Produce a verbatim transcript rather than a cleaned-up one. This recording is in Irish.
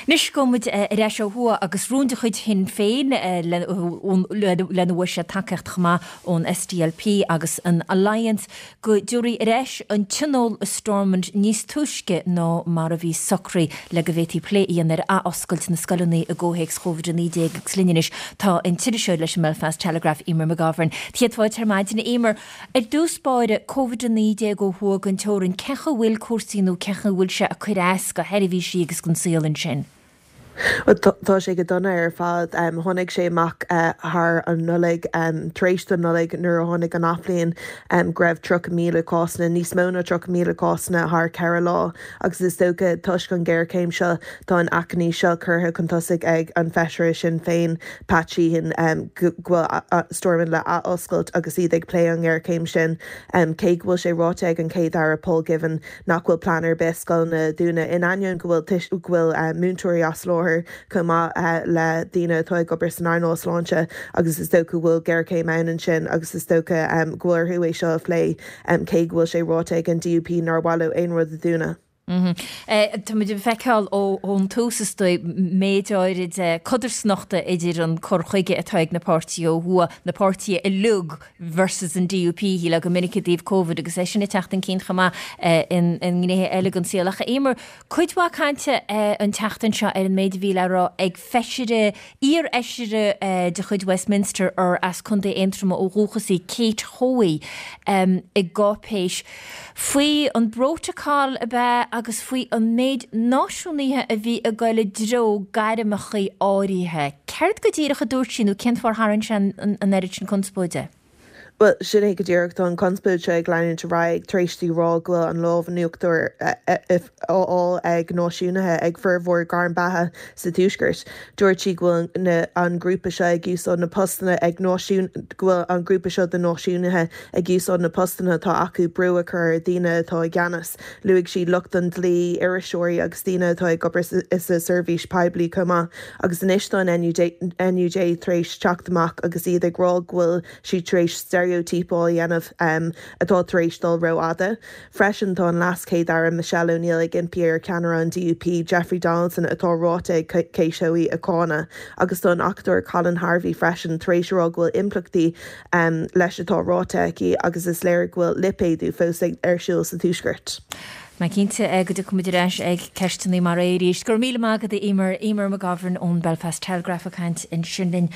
Nis gomid reis o hua agus rúnda chuid hin féin lena bhui se takecht chama ón S D L P agus an Alliance go dúri reis an tunnel Stormont níos tuisce ná mar a bhí socrí le go bhétí pléíon ar a oscailt na scalaní a ggóhéics COVID nídéag slínis tá in tiidir leis Belfast Telegraph Emer McGovern. Tiadháid termaid na Emer ar dúspáide COVID nídéag go thuag an teorin cecha bhfuil cuasínú cecha bhfuil se a chuirás go heirbhí si agus gon síolann sin. Tá sé go donna ar fad tháinig sé amach th an nulig trééis don nulig nuair a tháinig an aflíonn greibh tro míle cósna, níos móna tro míle cósna th ceara lá, agus is tócha tuis an ggéir céim seo tá an acní seo chutha chun tosaigh ag an feisiir sin féin patcín ghfuil Stormont le a oscailt agus iad ag lé an ggéir céim sin cé bhfuil sé ráte ag an céad ar a Paul Givan nach bhfuil planar bescal na dúna in aion go bhfuil bhfuil múntúirí as láir cuma le dtíine tá go bris an airnás láinte agus is tócha bhfuil ggéir céim ann sin agus is tócha ghfuir thuéis seo lé cé bhfuil sé ráte ag an D U P nar bhhailú aon rud a dúna. Tá muidir feicáil ó ón túsastoi méidirid codarsnochta idir an chorchuige atá ag na pártí ó hua na pártí i lug versus an D U P hí le go minic díobh COVID agus é sinna teachtain cín chama in gnéthe eile an síalacha émar chuidhá cainte an teachtain seo ar an méid bhíle rá ag feisiire ír eisiire de chuid Westminster ar as chun é éimtrama ó rúchasí Kate Hoey i gápéis faoi an brotaáil a bheith agus faoi an méid náisiúníthe a bhí a gaiile dro gaiireachchaí áirithe. Ceart go dtíireach a dúirt sin ó cinmhar harann sin an éiri sin conspóide? Well, sin é go dtíireach an conspóid se ag leann tar raig tréistí rá ghfuil an lámh nuachtar if á ag náisiúnathe ag bhirmhór gar an bathe sa túisgurt. Dúirtí ghfuil an grúpa se ag úsá na postanna ag náisiún ghfuil an grúpa seo de náisiúnathe ag úsá na postanna tá acu brú a chur daine tá gceannas. Luigh si lucht an dlí iriseoirí agus daine tá gobar is a service peblií cuma agus in istáin N U J tréis teachtamach agus iad ag rá ghfuil si tréis stereotypáil dhéanamh um, atá taréis dul roiada. Freisin tá an las céad ar Michelle O'Neill ag impíar ceanara an D U P Jeffrey Donaldson atá ráte céiseoí a cána agus tá an actor Colin Harvey freisin taréis rá ghfuil implachtaí um, leis atá ráte agus is léir ghfuil lipéadú fós ar siúil sa túisgurt. Mae cínte go dú cumidireis ag ceistanaí mar éirí. Gur míle mágad Emer Emer McGovern ón Belfast Telegraph a caint in sinlinn